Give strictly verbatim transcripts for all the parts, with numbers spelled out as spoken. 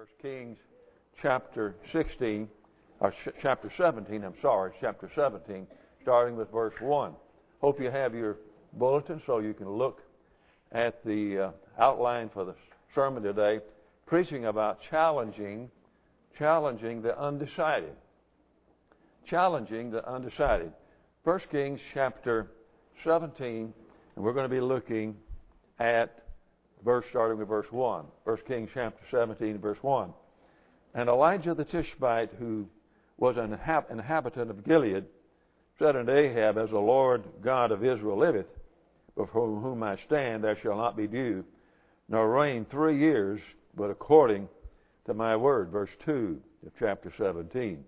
First Kings chapter sixteen, or ch- chapter seventeen, I'm sorry, chapter seventeen, starting with verse one. Hope you have your bulletin so you can look at the uh, outline for the sermon today, preaching about challenging, challenging the undecided. Challenging the undecided. First Kings chapter seventeen, and we're going to be looking at verse starting with verse one. First Kings chapter seventeen, verse one. And Elijah the Tishbite, who was an inhab- inhabitant of Gilead, said unto Ahab, As the Lord God of Israel liveth, before whom I stand, there shall not be dew, nor rain three years, but according to my word. Verse two of chapter seventeen.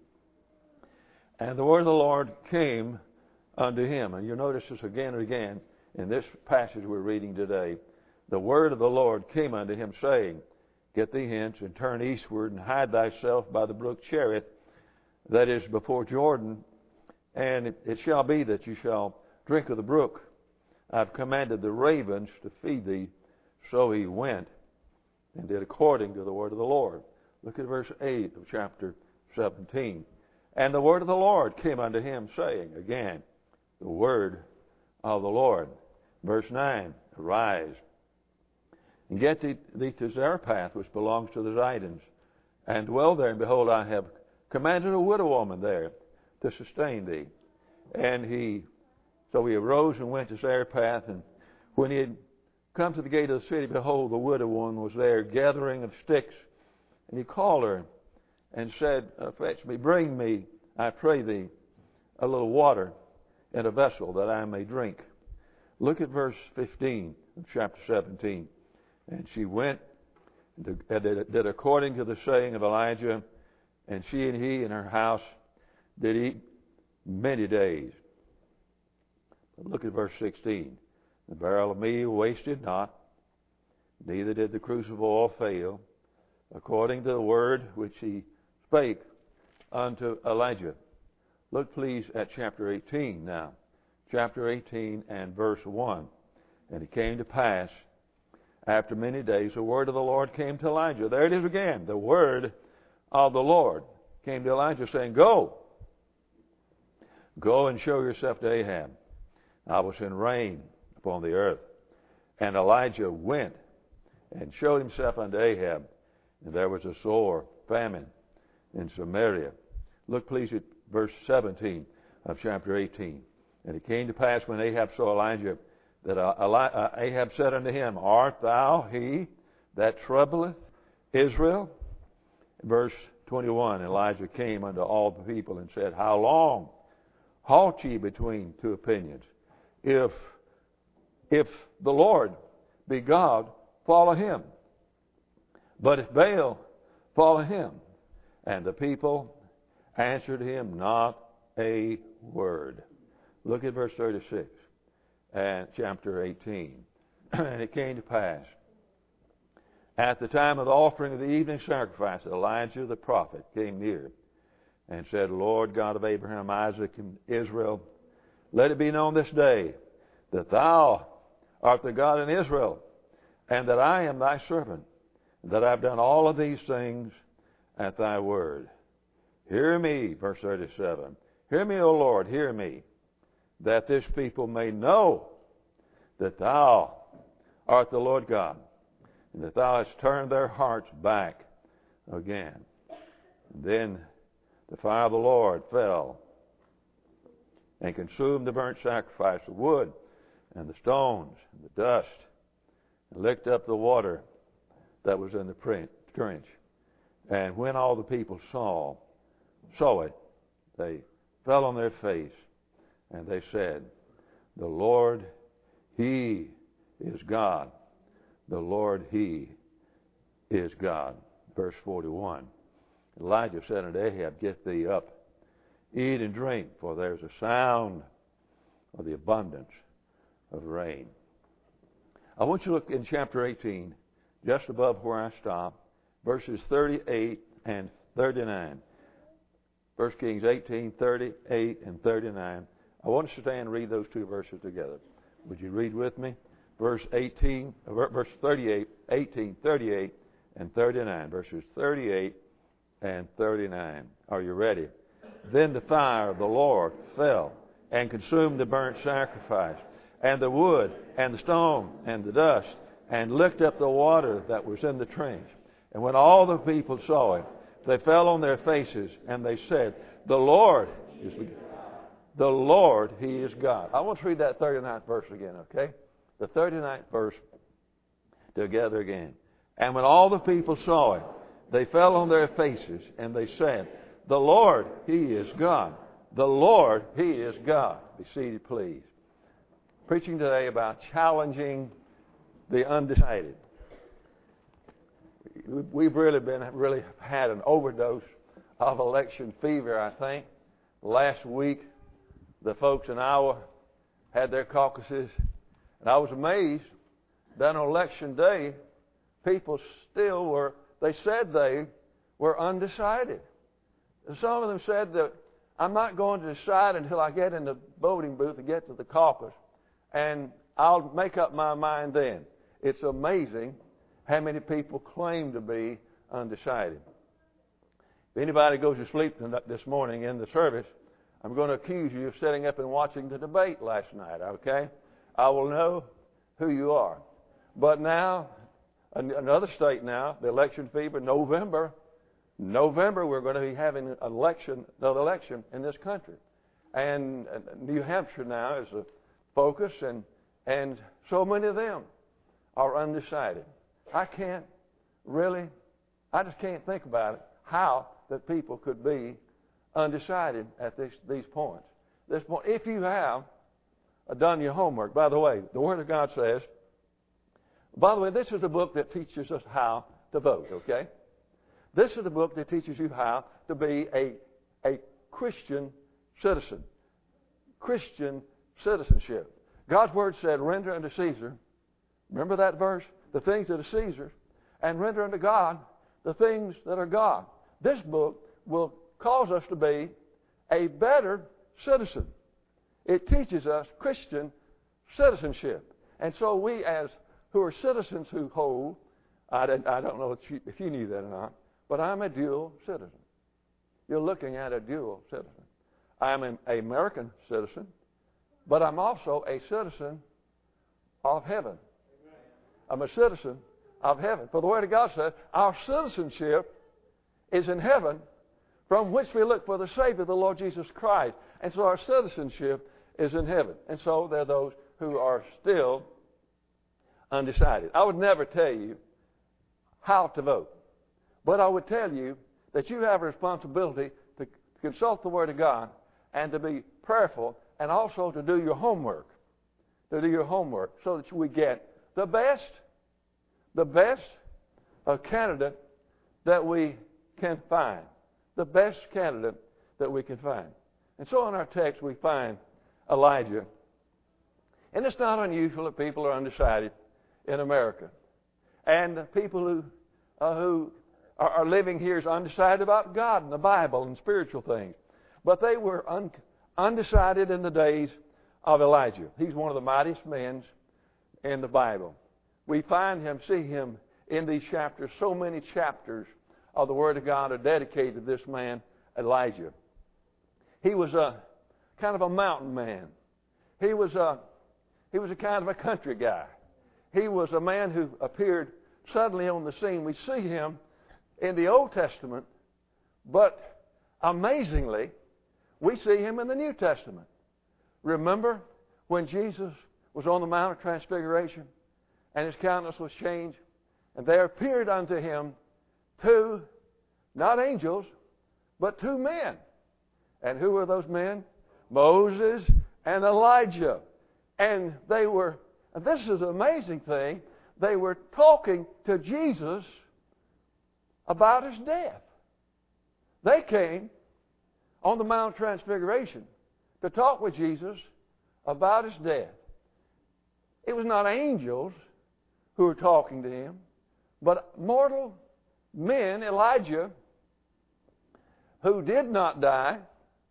And the word of the Lord came unto him. And you'll notice this again and again in this passage we're reading today. The word of the Lord came unto him, saying, Get thee hence, and turn eastward, and hide thyself by the brook Cherith, that is before Jordan, and it, it shall be that you shall drink of the brook. I've commanded the ravens to feed thee. So he went and did according to the word of the Lord. Look at verse eight of chapter seventeen. And the word of the Lord came unto him, saying, again, the word of the Lord. Verse nine, Arise, and get thee, thee to Zarephath, which belongs to the Zidons, and dwell there. And behold, I have commanded a widow woman there to sustain thee. And he, so he arose and went to Zarephath, and when he had come to the gate of the city, behold, the widow woman was there, gathering of sticks. And he called her and said, Fetch me, bring me, I pray thee, a little water in a vessel that I may drink. Look at verse fifteen of chapter seventeen. And she went and did according to the saying of Elijah, and she and he and her house did eat many days. But look at verse sixteen. The barrel of meal wasted not, neither did the crucible oil fail, according to the word which he spake unto Elijah. Look please at chapter eighteen now. Chapter eighteen and verse one. And it came to pass, after many days, the word of the Lord came to Elijah. There it is again. The word of the Lord came to Elijah, saying, Go. Go and show yourself to Ahab. I will send rain upon the earth. And Elijah went and showed himself unto Ahab. And there was a sore famine in Samaria. Look please at verse seventeen of chapter eighteen. And it came to pass when Ahab saw Elijah, that Ahab said unto him, Art thou he that troubleth Israel? Verse twenty-one, Elijah came unto all the people and said, How long halt ye between two opinions? If, if the Lord be God, follow him. But if Baal, follow him. And the people answered him not a word. Look at verse thirty-six. And chapter eighteen. And it came to pass, at the time of the offering of the evening sacrifice, Elijah the prophet came near and said, Lord God of Abraham, Isaac, and Israel, let it be known this day that thou art the God in Israel, and that I am thy servant, and that I have done all of these things at thy word. Hear me, verse thirty-seven. Hear me, O Lord, hear me, that this people may know that thou art the Lord God, and that thou hast turned their hearts back again. And then the fire of the Lord fell and consumed the burnt sacrifice, the wood and the stones and the dust, and licked up the water that was in the trench. And when all the people saw saw it, they fell on their face, and they said, The Lord, He is God. The Lord, He is God. Verse forty-one. Elijah said unto Ahab, Get thee up, eat and drink, for there's a sound of the abundance of rain. I want you to look in chapter eighteen, just above where I stopped, verses thirty-eight and thirty-nine. First Kings eighteen, thirty-eight and thirty-nine. I want us to stand and read those two verses together. Would you read with me? Verse eighteen, verse thirty-eight, eighteen, thirty-eight, and thirty-nine. Verses thirty-eight and thirty-nine. Are you ready? Then the fire of the Lord fell and consumed the burnt sacrifice, and the wood, and the stone, and the dust, and licked up the water that was in the trench. And when all the people saw it, they fell on their faces, and they said, The Lord is the Lord, He is God. I want to read that thirty-ninth verse again, okay? The thirty-ninth verse together again. And when all the people saw it, they fell on their faces, and they said, The Lord, He is God. The Lord, He is God. Be seated, please. Preaching today about challenging the undecided. We've really been really had an overdose of election fever, I think. Last week, the folks in Iowa had their caucuses, and I was amazed that on election day, people still were, they said they were undecided. And some of them said that I'm not going to decide until I get in the voting booth and get to the caucus, and I'll make up my mind then. It's amazing how many people claim to be undecided. If anybody goes to sleep this morning in the service, I'm going to accuse you of sitting up and watching the debate last night, okay? I will know who you are. But now, another state now, the election fever, November, November we're going to be having an election, another election in this country. And New Hampshire now is a focus, and, and so many of them are undecided. I can't really, I just can't think about it, how that people could be undecided at this, these points. This point, if you have done your homework, by the way, the Word of God says, by the way, this is the book that teaches us how to vote, okay? This is the book that teaches you how to be a, a Christian citizen. Christian citizenship. God's Word said, render unto Caesar, remember that verse? The things that are Caesar's, and render unto God the things that are God. This book will cause us to be a better citizen. It teaches us Christian citizenship. And so we, as who are citizens who hold, I, I don't know if you, if you knew that or not, but I'm a dual citizen. You're looking at a dual citizen. I'm an American citizen, but I'm also a citizen of heaven. I'm a citizen of heaven. For the Word of God says, our citizenship is in heaven, from which we look for the Savior, the Lord Jesus Christ. And so our citizenship is in heaven. And so there are those who are still undecided. I would never tell you how to vote, but I would tell you that you have a responsibility to consult the Word of God and to be prayerful, and also to do your homework, to do your homework so that we get the best, the best uh, candidate that we can find. The best candidate that we can find. And so in our text we find Elijah. And it's not unusual that people are undecided in America. And people who uh, who are, are living here is undecided about God and the Bible and spiritual things. But they were un, undecided in the days of Elijah. He's one of the mightiest men in the Bible. We find him, see him in these chapters. So many chapters of the Word of God are dedicated to this man, Elijah. He was a kind of a mountain man. He was a, he was a kind of a country guy. He was a man who appeared suddenly on the scene. We see him in the Old Testament, but amazingly, we see him in the New Testament. Remember when Jesus was on the Mount of Transfiguration and his countenance was changed, and there appeared unto him two, not angels, but two men. And who were those men? Moses and Elijah. And they were, and this is an amazing thing, they were talking to Jesus about his death. They came on the Mount of Transfiguration to talk with Jesus about his death. It was not angels who were talking to him, but mortal men, Elijah, who did not die.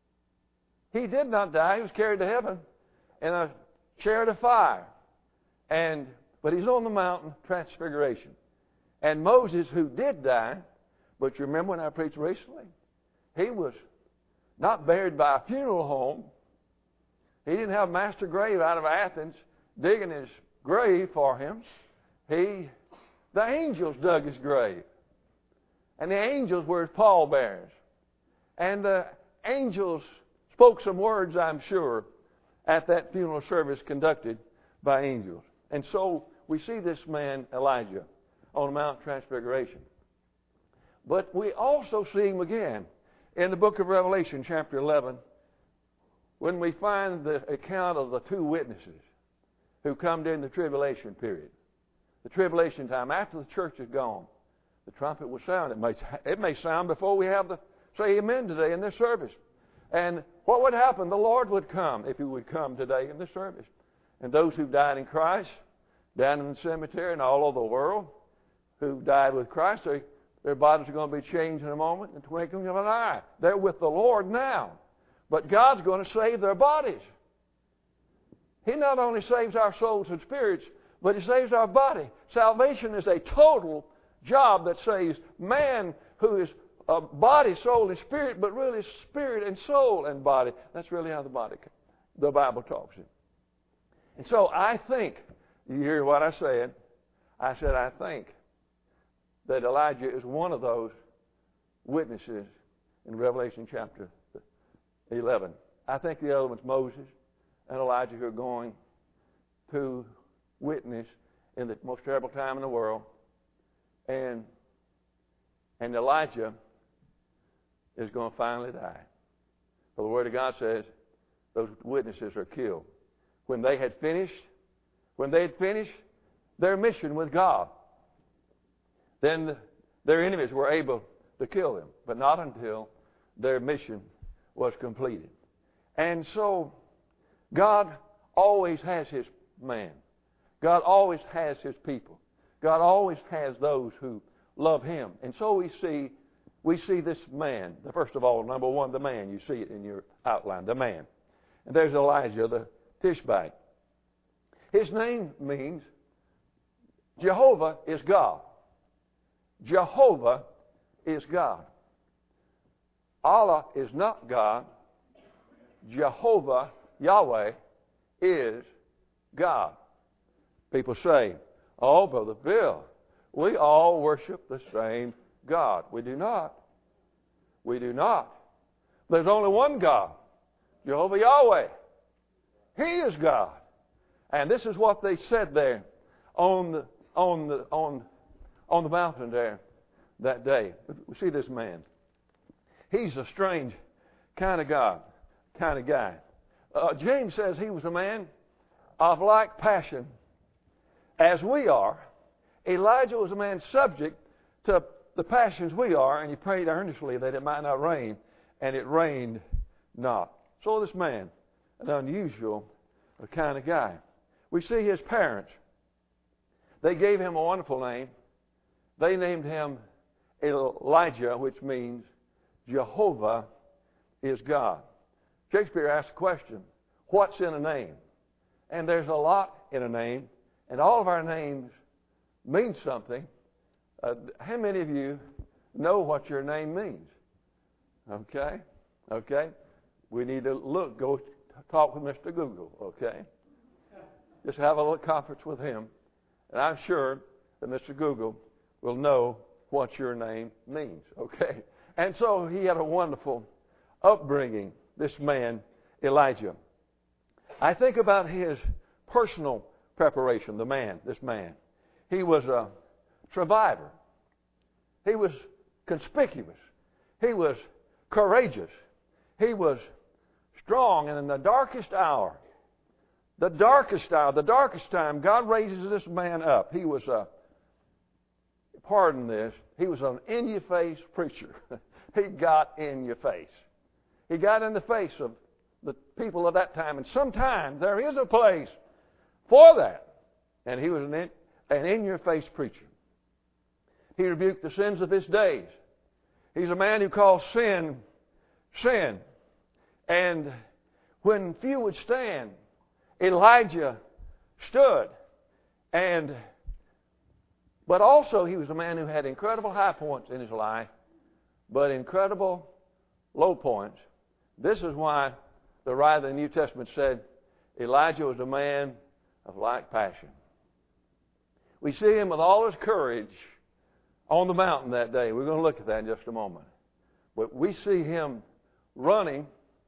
He did not die. He was carried to heaven in a chariot of fire. And but he's on the mountain, Transfiguration. And Moses, who did die, but you remember when I preached recently, he was not buried by a funeral home. He didn't have Master Grave out of Athens digging his grave for him. He, the angels dug his grave. And the angels were his pallbearers. And the angels spoke some words, I'm sure, at that funeral service conducted by angels. And so we see this man, Elijah, on Mount Transfiguration. But we also see him again in the book of Revelation, chapter eleven, when we find the account of the two witnesses who come during the tribulation period. The tribulation time, after the church is gone, the trumpet will sound. It may, it may sound before we have the say amen today in this service. And what would happen? The Lord would come, if He would come today in this service. And those who died in Christ, down in the cemetery and all over the world, who died with Christ, they, their bodies are going to be changed in a moment, in the twinkling of an eye. They're with the Lord now. But God's going to save their bodies. He not only saves our souls and spirits, but He saves our body. Salvation is a total job that saves man who is a body, soul, and spirit, but really spirit and soul and body. That's really how the body, the Bible talks it. And so I think, you hear what I said, I said I think that Elijah is one of those witnesses in Revelation chapter eleven. I think the other one's Moses and Elijah, who are going to witness in the most terrible time in the world. And, and Elijah is going to finally die. For the Word of God says those witnesses are killed. When they had finished, when they had finished their mission with God, then their enemies were able to kill them, but not until their mission was completed. And so God always has His man. God always has His people. God always has those who love Him. And so we see we see this man. First of all, number one, the man. You see it in your outline, the man. And there's Elijah the Tishbite. His name means Jehovah is God. Jehovah is God. Allah is not God. Jehovah, Yahweh, is God. People say, oh, Brother Bill, we all worship the same God. We do not. We do not. There's only one God, Jehovah Yahweh. He is God. And this is what they said there on the, on the, on, on the mountain there that day. We see this man. He's a strange kind of God, kind of guy. Uh, James says he was a man of like passion as we are. Elijah was a man subject to the passions we are, and he prayed earnestly that it might not rain, and it rained not. So this man, an unusual kind of guy. We see his parents. They gave him a wonderful name. They named him Elijah, which means Jehovah is God. Shakespeare asked a question, what's in a name? And there's a lot in a name, and all of our names mean something. Uh, how many of you know what your name means? Okay? Okay? We need to look, go talk with Mister Google, okay? Just have a little conference with him, and I'm sure that Mister Google will know what your name means, okay? And so he had a wonderful upbringing, this man, Elijah. I think about his personal preparation, the man, this man. He was a survivor. He was conspicuous. He was courageous. He was strong. And in the darkest hour, the darkest hour, the darkest time, God raises this man up. He was a, pardon this, he was an in-your-face preacher. He got in your face. He got in the face of the people of that time. And sometimes there is a place for that. And he was an in, an in-your-face preacher. He rebuked the sins of his days. He's a man who calls sin, sin. And when few would stand, Elijah stood and But also he was a man who had incredible high points in his life, but incredible low points. This is why the writer of the New Testament said Elijah was a man of like passion. We see him with all his courage on the mountain that day. We're going to look at that in just a moment. But we see him running,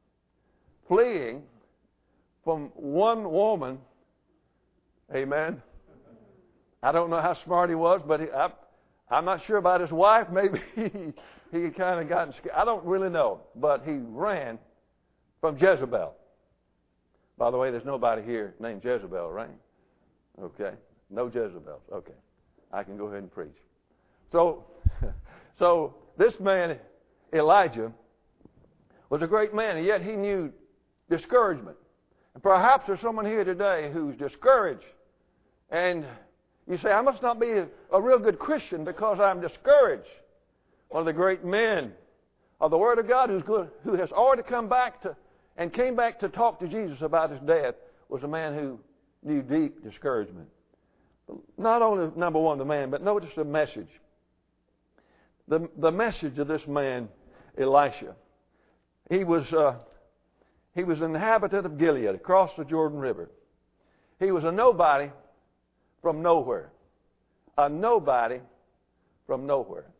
fleeing from one woman. Amen. I don't know how smart he was, but he, I, I'm not sure about his wife. Maybe he, he had kind of gotten scared. I don't really know. But he ran from Jezebel. By the way, there's nobody here named Jezebel, right? Okay. No Jezebels. Okay. I can go ahead and preach. So, so this man, Elijah, was a great man, and yet he knew discouragement. And perhaps there's someone here today who's discouraged. And you say, I must not be a, a real good Christian because I'm discouraged. One of the great men of the Word of God who's good, who has already come back to and came back to talk to Jesus about his death was a man who knew deep discouragement. Not only, number one, the man, but notice the message. The, the message of this man, Elisha. He was, uh, he was an inhabitant of Gilead, across the Jordan River. He was a nobody from nowhere. A nobody from nowhere.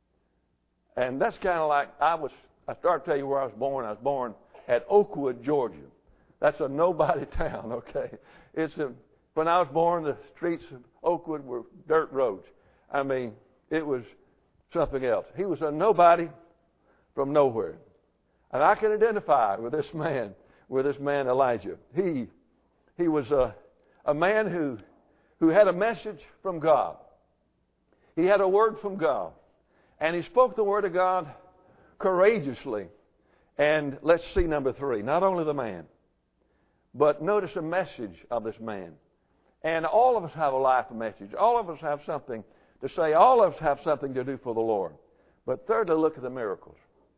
And that's kind of like, I was, I started to tell you where I was born. I was born at Oakwood, Georgia. That's a nobody town, okay? It's a, when I was born, the streets of Oakwood were dirt roads. I mean, it was something else. He was a nobody from nowhere. And I can identify with this man, with this man Elijah. He he was a, a man who, who had a message from God. He had a word from God. And he spoke the word of God courageously. And let's see number three. Not only the man, but notice the message of this man. And all of us have a life message. All of us have something to say. All of us have something to do for the Lord. But thirdly, look at the miracles.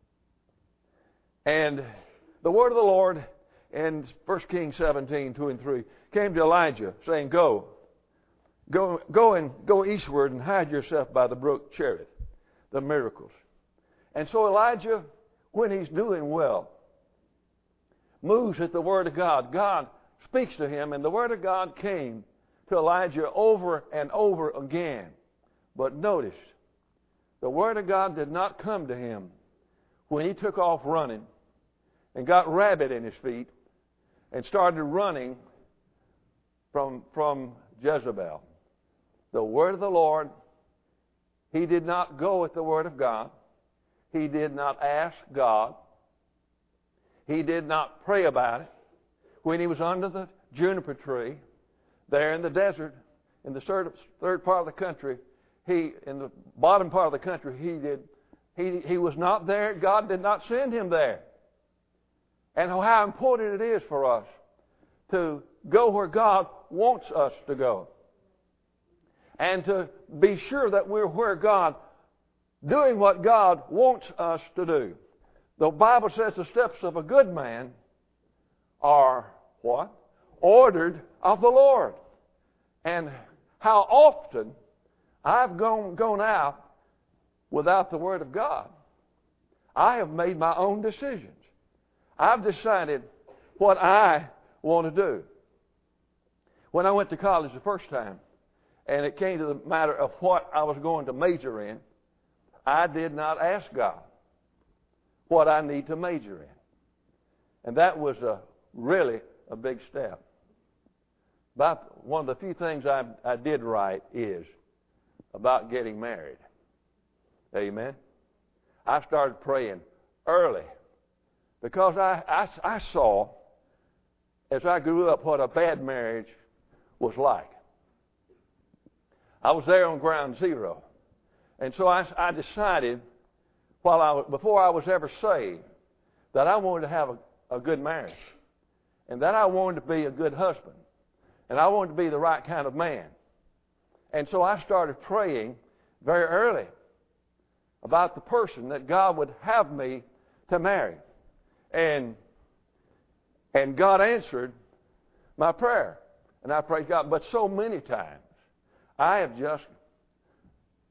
And the word of the Lord in First Kings seventeen, two and three came to Elijah saying, Go, go, go and go eastward and hide yourself by the brook Cherith. The miracles. And so Elijah, when he's doing well, moves at the word of God. God speaks to him, and the word of God came to Elijah over and over again. But notice, the word of God did not come to him when he took off running and got rabbit in his feet and started running from, from Jezebel. The word of the Lord, he did not go at the word of God. He did not ask God. He did not pray about it. When he was under the juniper tree, there in the desert, in the third, third part of the country, he in the bottom part of the country, he did he he was not there. God did not send him there. And how important it is for us to go where God wants us to go, and to be sure that we're where God, doing what God wants us to do. The Bible says the steps of a good man are what? Ordered of the Lord. And how often I've gone, gone out without the Word of God. I have made my own decisions. I've decided what I want to do. When I went to college the first time, and it came to the matter of what I was going to major in, I did not ask God what I need to major in. And that was a really a big step. About one of the few things I, I did right is about getting married. Amen. I started praying early because I, I, I saw, as I grew up, what a bad marriage was like. I was there on ground zero. And so I, I decided, while I was, before I was ever saved, that I wanted to have a, a good marriage. And that I wanted to be a good husband. And I wanted to be the right kind of man. And so I started praying very early about the person that God would have me to marry. And, and God answered my prayer. And I praised God. But so many times, I have just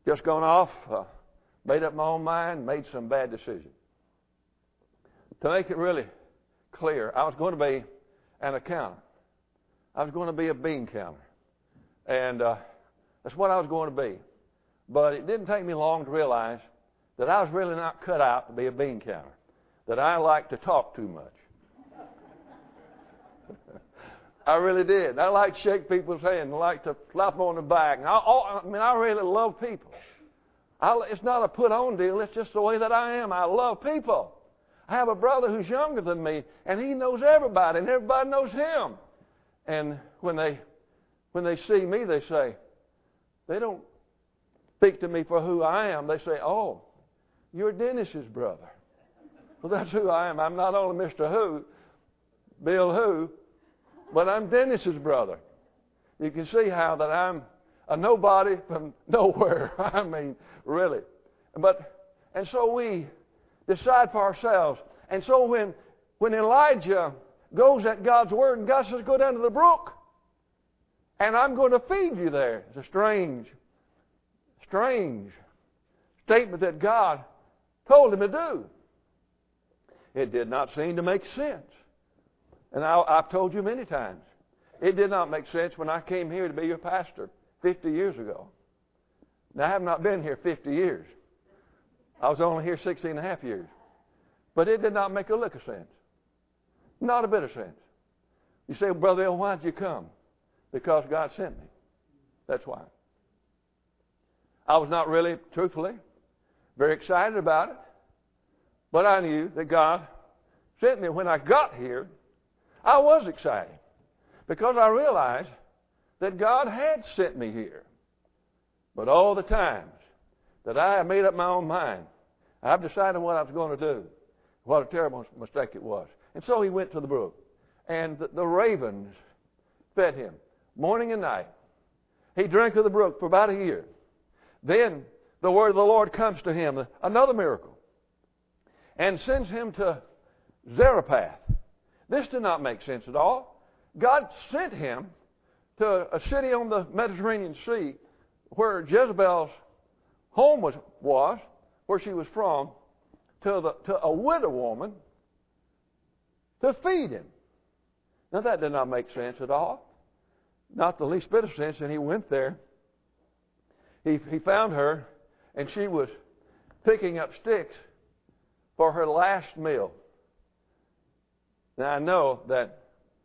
just gone off, uh, made up my own mind, made some bad decisions. To make it really clear, I was going to be an accountant. I was going to be a bean counter. And uh, that's what I was going to be. But it didn't take me long to realize that I was really not cut out to be a bean counter, that I like to talk too much. I really did. I like to shake people's hands. I like to slap them on the back. And I, I mean, I really love people. I, it's not a put-on deal. It's just the way that I am. I love people. I have a brother who's younger than me, and he knows everybody, and everybody knows him. And when they when they see me, they say, they don't speak to me for who I am. They say, oh, you're Dennis's brother. Well, that's who I am. I'm not only Mister Who, Bill Who, but I'm Dennis's brother. You can see how that I'm a nobody from nowhere. I mean, really. But and so we decide for ourselves. And so when when Elijah goes at God's word and God says, go down to the brook, and I'm going to feed you there. It's a strange, strange statement that God told him to do. It did not seem to make sense. And I, I've told you many times, it did not make sense when I came here to be your pastor fifty years ago. Now, I have not been here fifty years. I was only here sixteen and a half years. But it did not make a lick of sense. Not a bit of sense. You say, well, Brother Bill, why did you come? Because God sent me. That's why. I was not really, truthfully, very excited about it. But I knew that God sent me. When I got here, I was excited. Because I realized that God had sent me here. But all the times that I had made up my own mind, I've decided what I was going to do. What a terrible mistake it was. And so he went to the brook. And the, the ravens fed him morning and night. He drank of the brook for about a year. Then the word of the Lord comes to him, another miracle, and sends him to Zarephath. This did not make sense at all. God sent him to a city on the Mediterranean Sea where Jezebel's home was, was where she was from, to, the, to a widow woman to feed him. Now that did not make sense at all. Not the least bit of sense. And he went there. He, he found her, and she was picking up sticks for her last meal. Now I know that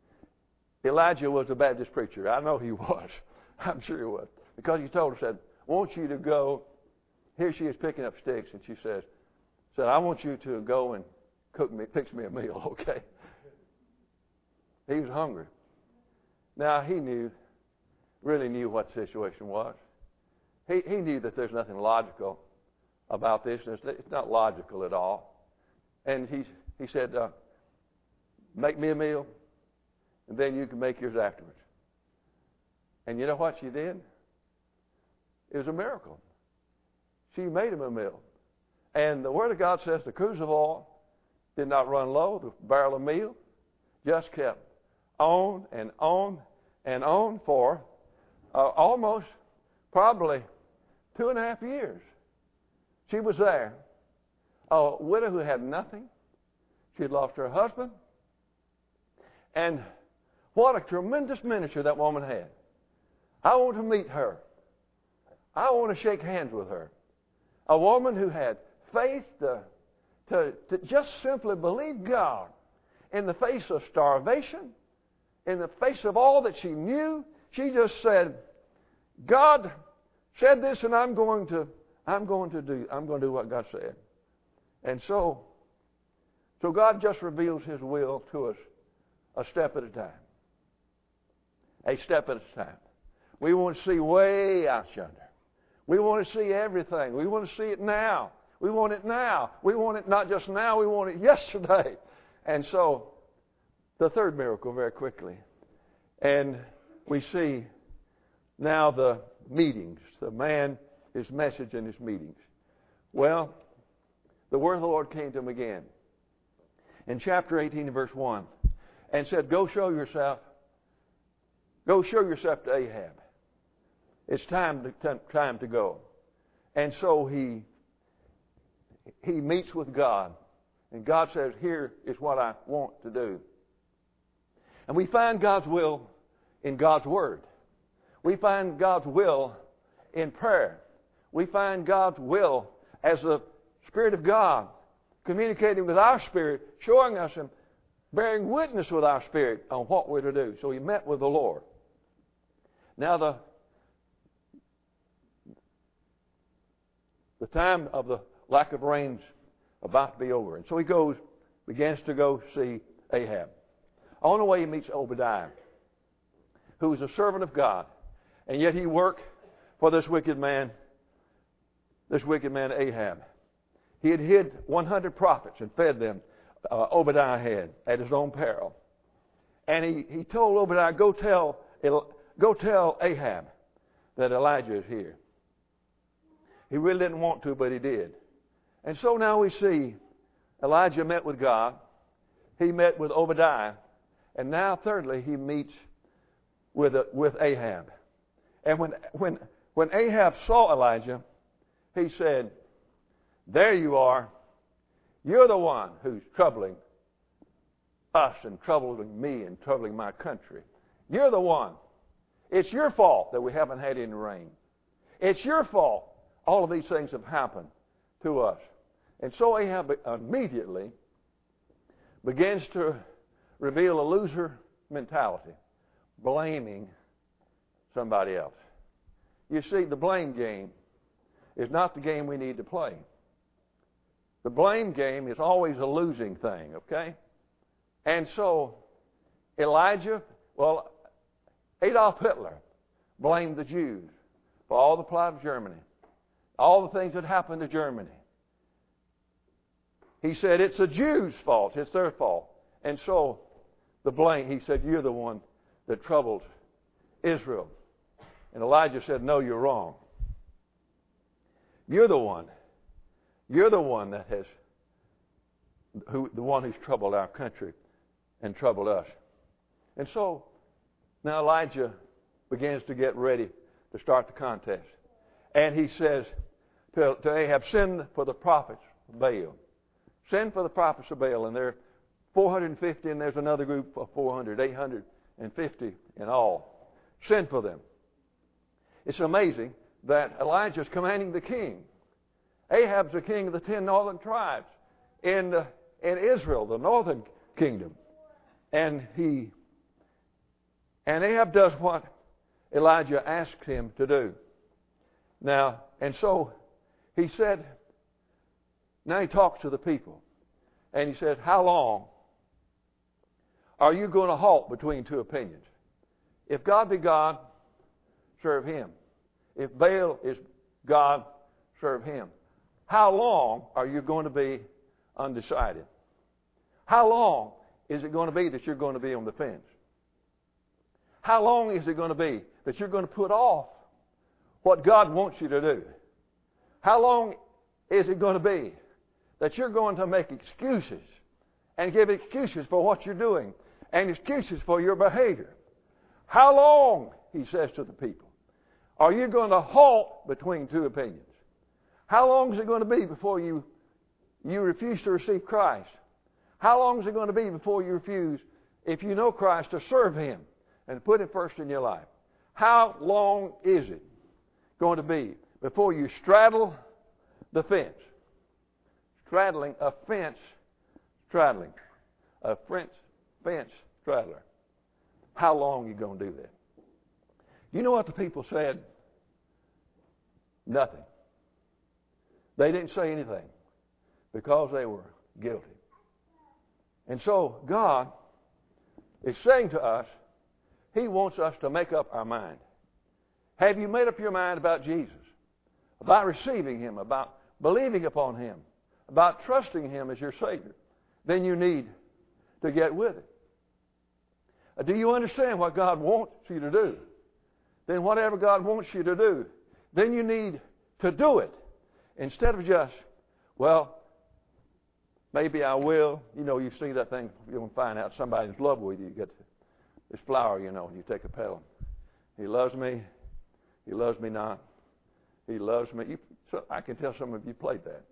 Elijah was a Baptist preacher. I know he was. I'm sure he was. Because he told her, said, I want you to go. Here she is picking up sticks, and she says, said, I want you to go and cook me, fix me a meal, okay? He was hungry. Now, he knew, really knew what the situation was. He, he knew that there's nothing logical about this. It's not logical at all. And he, he said, uh, make me a meal, and then you can make yours afterwards. And you know what she did? It was a miracle. She made him a meal. And the Word of God says the cruse of oil did not run low. The barrel of meal just kept on and on and on for uh, almost probably two and a half years. She was there. A widow who had nothing. She had lost her husband. And what a tremendous ministry that woman had. I want to meet her. I want to shake hands with her. A woman who had faith to, to, to just simply believe God in the face of starvation, in the face of all that she knew. She just said, God said this, and I'm going to, I'm going to do, I'm going to do what God said. And so, so God just reveals His will to us a step at a time. A step at a time. We want to see way out yonder. We want to see everything. We want to see it now. We want it now. We want it not just now, we want it yesterday. And so, the third miracle very quickly. And we see now the meetings. The man, his message and his meetings. Well, the word of the Lord came to him again. In chapter eighteen, verse one. And said, go show yourself. Go show yourself to Ahab. It's time to, time to go. And so he he meets with God. And God says, here is what I want to do. And we find God's will in God's Word. We find God's will in prayer. We find God's will as the Spirit of God communicating with our spirit, showing us and bearing witness with our spirit on what we're to do. So he met with the Lord. Now the the time of the lack of rain's about to be over. And so he goes, begins to go see Ahab. On the way he meets Obadiah, who is a servant of God. And yet he worked for this wicked man, this wicked man Ahab. He had hid one hundred prophets and fed them, uh, Obadiah had, at his own peril. And he, he told Obadiah, go tell, go tell Ahab that Elijah is here. He really didn't want to, but he did. And so now we see Elijah met with God. He met with Obadiah. And now, thirdly, he meets with, uh, with Ahab. And when, when, when Ahab saw Elijah, he said, there you are. You're the one who's troubling us and troubling me and troubling my country. You're the one. It's your fault that we haven't had any rain. It's your fault all of these things have happened to us. And so Ahab immediately begins to reveal a loser mentality, blaming somebody else. You see, the blame game is not the game we need to play. The blame game is always a losing thing, okay? And so Elijah, well, Adolf Hitler blamed the Jews for all the plight of Germany, all the things that happened to Germany. He said, it's the Jews' fault. It's their fault. And so the blame, he said, you're the one that troubled Israel. And Elijah said, no, you're wrong. You're the one. You're the one that has, who, the one who's troubled our country and troubled us. And so now Elijah begins to get ready to start the contest. And he says to, to Ahab, send for the prophets of Baal. Send for the prophets of Baal. And there are four hundred fifty, and there's another group of four hundred, eight hundred fifty in all. Send for them. It's amazing that Elijah's commanding the king. Ahab's the king of the ten northern tribes in, uh, in Israel, the northern kingdom. And he and Ahab does what Elijah asked him to do. Now, and so he said, now he talks to the people. And he said, how long are you going to halt between two opinions? If God be God, serve Him. If Baal is God, serve Him. How long are you going to be undecided? How long is it going to be that you're going to be on the fence? How long is it going to be that you're going to put off what God wants you to do? How long is it going to be that you're going to make excuses and give excuses for what you're doing and excuses for your behavior? How long, he says to the people, are you going to halt between two opinions? How long is it going to be before you, you refuse to receive Christ? How long is it going to be before you refuse, if you know Christ, to serve Him and put Him first in your life? How long is it going to be before you straddle the fence? Straddling a fence, straddling a fence, fence straddler. How long are you going to do that? You know what the people said? Nothing. They didn't say anything because they were guilty. And so God is saying to us, He wants us to make up our mind. Have you made up your mind about Jesus? About receiving Him, about believing upon Him, about trusting Him as your Savior? Then you need to get with it. Uh, do you understand what God wants you to do? Then whatever God wants you to do, then you need to do it. Instead of just, well, maybe I will. You know, you see that thing, you'll find out somebody's in love with you. You get this flower, you know, and you take a petal. He loves me. He loves me not. He loves me. You So I can tell some of you played that.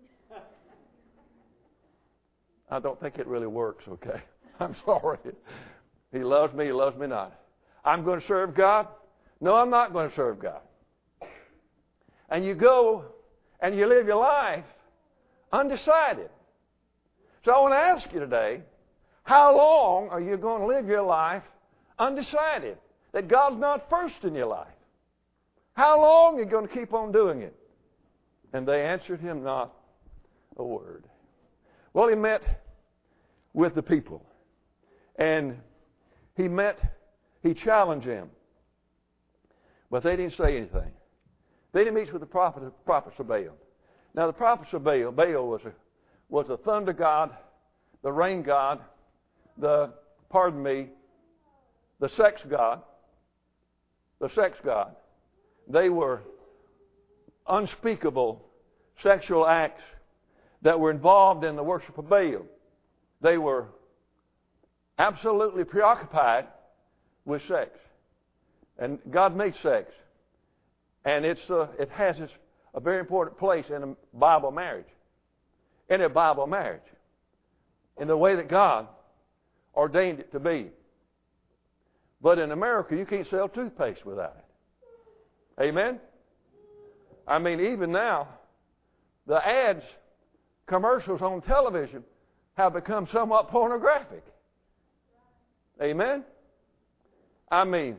I don't think it really works, okay? I'm sorry. He loves me, he loves me not. I'm going to serve God? No, I'm not going to serve God. And you go and you live your life undecided. So I want to ask you today, how long are you going to live your life undecided? That God's not first in your life. How long are you going to keep on doing it? And they answered him not a word. Well, he met with the people. And he met, he challenged them. But they didn't say anything. Then he meets with the prophet, prophets of Baal. Now the prophets of Baal, Baal was a, was a thunder god, the rain god, the, pardon me, the sex god, the sex god. They were unspeakable sexual acts that were involved in the worship of Baal. They were absolutely preoccupied with sex. And God made sex. And it's uh, it has its, a very important place in a Bible marriage. In a Bible marriage. In the way that God ordained it to be. But in America, you can't sell toothpaste without it. Amen? I mean, even now, the ads, commercials on television have become somewhat pornographic. Amen? I mean,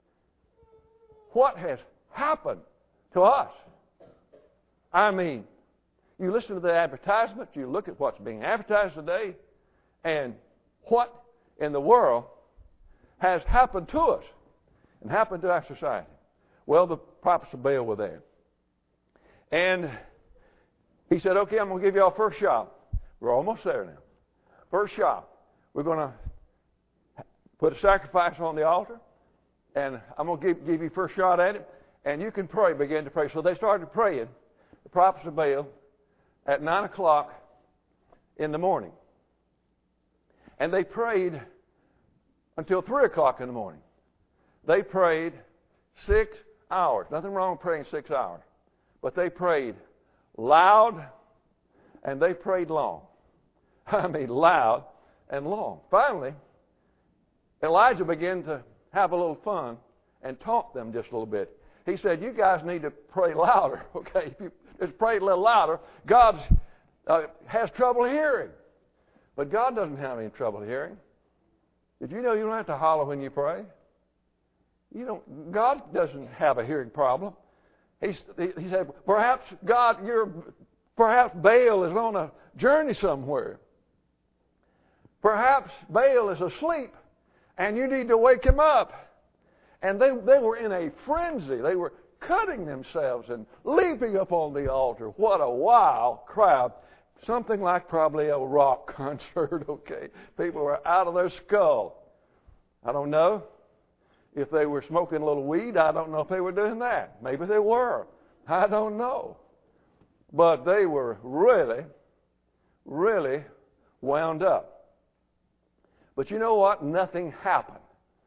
what has happened to us? I mean, you listen to the advertisement, you look at what's being advertised today, and what in the world has happened to us and happened to our society. Well, the prophets of Baal were there. And he said, okay, I'm going to give you all first shot. We're almost there now. First shot. We're going to put a sacrifice on the altar, and I'm going to give, give you first shot at it, and you can pray, begin to pray. So they started praying, the prophets of Baal, at nine o'clock in the morning. And they prayed until three o'clock in the morning. They prayed six hours. Nothing wrong with praying six hours. But they prayed loud and they prayed long. I mean, loud and long. Finally, Elijah began to have a little fun and taunt them just a little bit. He said, you guys need to pray louder, okay? If you just pray a little louder, God uh, has trouble hearing. But God doesn't have any trouble hearing. Did you know you don't have to holler when you pray? You don't. God doesn't have a hearing problem. He, he said, perhaps God, you're, perhaps Baal is on a journey somewhere. Perhaps Baal is asleep and you need to wake him up. And they, they were in a frenzy. They were cutting themselves and leaping up on the altar. What a wild crowd. Something like probably a rock concert, okay? People were out of their skull. I don't know if they were smoking a little weed. I don't know if they were doing that. Maybe they were. I don't know. But they were really, really wound up. But you know what? Nothing happened.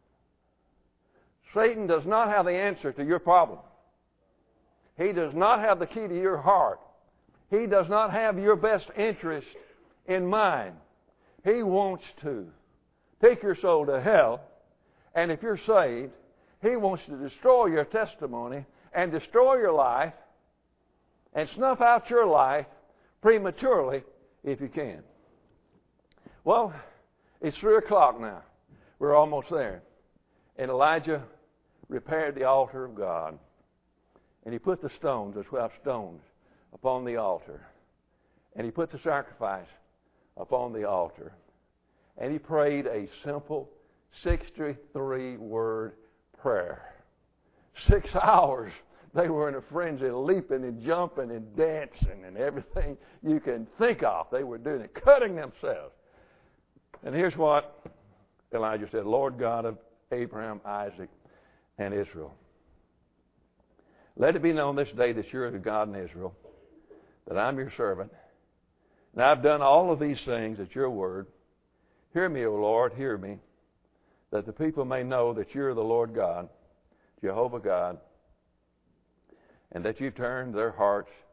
Satan does not have the answer to your problem. He does not have the key to your heart. He does not have your best interest in mind. He wants to take your soul to hell, and if you're saved, he wants to destroy your testimony and destroy your life and snuff out your life prematurely if you can. Well, it's three o'clock now. We're almost there. And Elijah repaired the altar of God, and he put the stones, the twelve stones, upon the altar. And he put the sacrifice upon the altar. And he prayed a simple sixty-three word prayer. Six hours they were in a frenzy, leaping and jumping and dancing and everything you can think of. They were doing it, cutting themselves. And here's what Elijah said, Lord God of Abraham, Isaac, and Israel, let it be known this day that you're the God in Israel, that I'm your servant, and I've done all of these things at your word. Hear me, O Lord, hear me, that the people may know that you're the Lord God, Jehovah God, and that you turned their hearts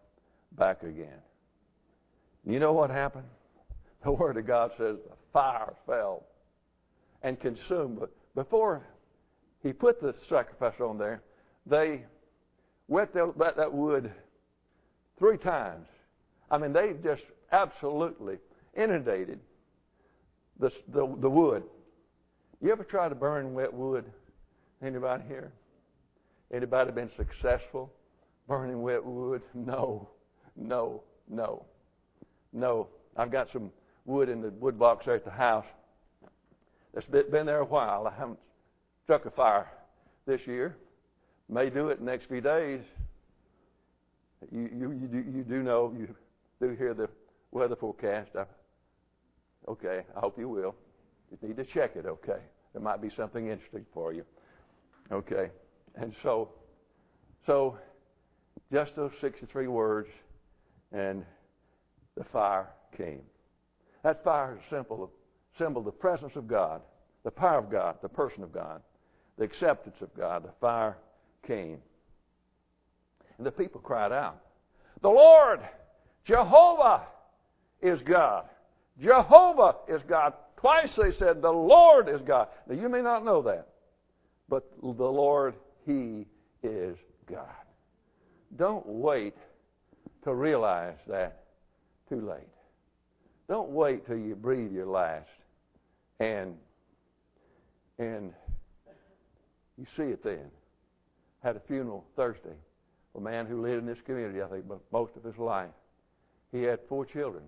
back again. You know what happened? The Word of God says the fire fell and consumed. But before he put the sacrifice on there, they wet that, that wood three times. I mean, they just absolutely inundated the, the, the wood. You ever try to burn wet wood? Anybody here? Anybody been successful burning wet wood? No, no, no, no. I've got some wood in the wood box there at the house that's been there a while. I haven't struck a fire this year. May do it the next few days. You, you, you, do, you do know, you do hear the weather forecast. I, okay, I hope you will. You need to check it, okay? There might be something interesting for you. Okay. And so, so just those sixty-three words, and the fire came. That fire is a symbol, symbol of the presence of God, the power of God, the person of God, the acceptance of God. The fire came. And the people cried out, "The Lord, Jehovah, is God. Jehovah is God." Twice they said, "The Lord is God." Now you may not know that, but the Lord, He is God. Don't wait to realize that too late. Don't wait till you breathe your last and and you see it then. Had a funeral Thursday for a man who lived in this community, I think, most of his life. He had four children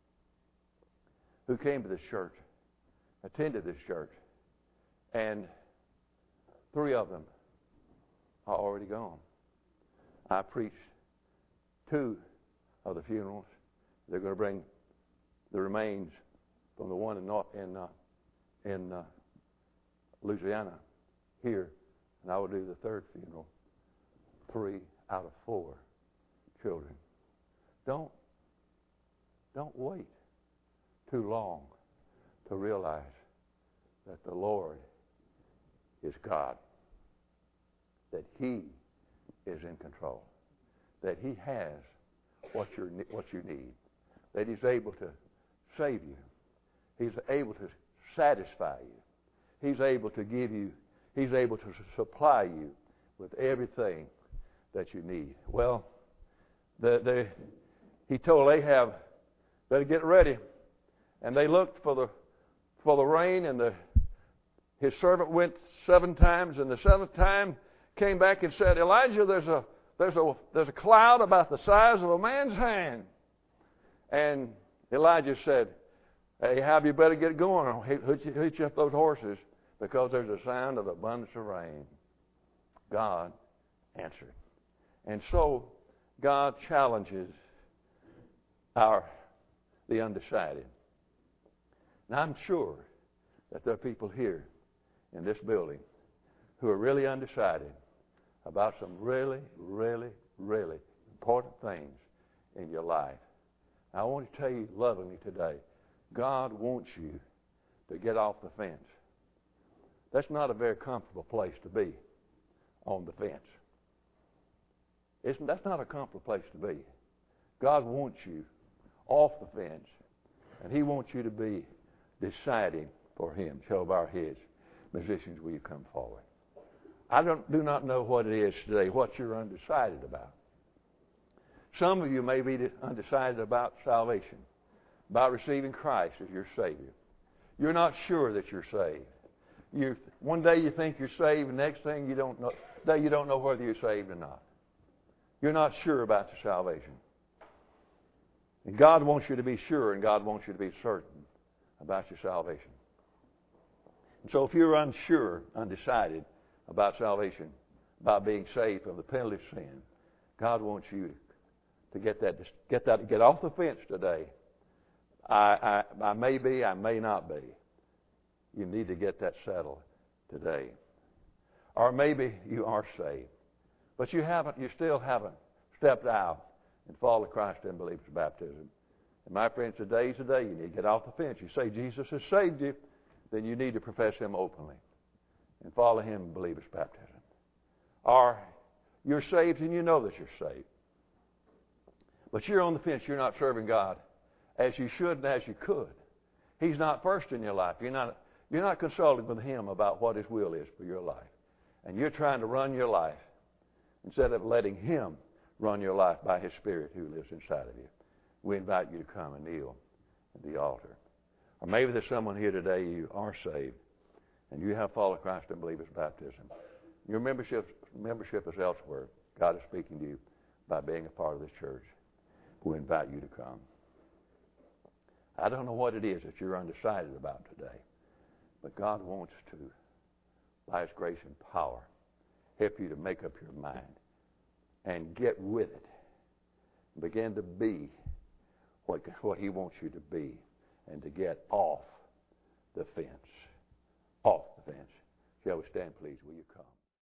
who came to this church, attended this church, and three of them are already gone. I preached two of the funerals. They're going to bring the remains from the one in North, in uh, in uh, Louisiana here, and I will do the third funeral. Three out of four children. Don't don't wait too long to realize that the Lord is God, that He is in control, that He has what you what you need, that He's able to save you, He's able to satisfy you, He's able to give you, He's able to supply you with everything that you need. Well, the, the, He told Ahab, better get ready, and they looked for the for the rain, and the his servant went seven times, and the seventh time came back and said, "Elijah, there's a there's a there's a cloud about the size of a man's hand." And Elijah said, "Ahab, you better get going, or hitch up those horses, because there's a sound of abundance of rain." God answered. And so God challenges our the undecided. Now I'm sure that there are people here in this building who are really undecided about some really, really, really important things in your life. I want to tell you lovingly today, God wants you to get off the fence. That's not a very comfortable place to be, on the fence. It's, that's not a comfortable place to be. God wants you off the fence, and He wants you to be deciding for Him. Shall bow our heads. Musicians, will you come forward? I don't, do not know what it is today, what you're undecided about. Some of you may be undecided about salvation, about receiving Christ as your Savior. You're not sure that you're saved. You, one day you think you're saved, and the next thing you don't know, day you don't know whether you're saved or not. You're not sure about your salvation. And God wants you to be sure, and God wants you to be certain about your salvation. And so if you're unsure, undecided about salvation, about being saved from the penalty of sin, God wants you to get that, get that, get off the fence today. I, I, I may be, I may not be. You need to get that settled today. Or maybe you are saved, but you haven't, you still haven't stepped out and followed Christ in believer's baptism. And my friends, today's the day you need to get off the fence. You say Jesus has saved you, then you need to profess Him openly and follow Him in believer's baptism. Or you're saved and you know that you're saved. But you're on the fence. You're not serving God as you should and as you could. He's not first in your life. You're not, you're not consulting with Him about what His will is for your life. And you're trying to run your life instead of letting Him run your life by His Spirit who lives inside of you. We invite you to come and kneel at the altar. Or maybe there's someone here today, you are saved, and you have followed Christ in believer's baptism. Your membership, membership is elsewhere. God is speaking to you by being a part of this church. We invite you to come. I don't know what it is that you're undecided about today, but God wants to, by His grace and power, help you to make up your mind and get with it. Begin to be what, what He wants you to be and to get off the fence. Off the fence. Shall we stand, please? Will you come?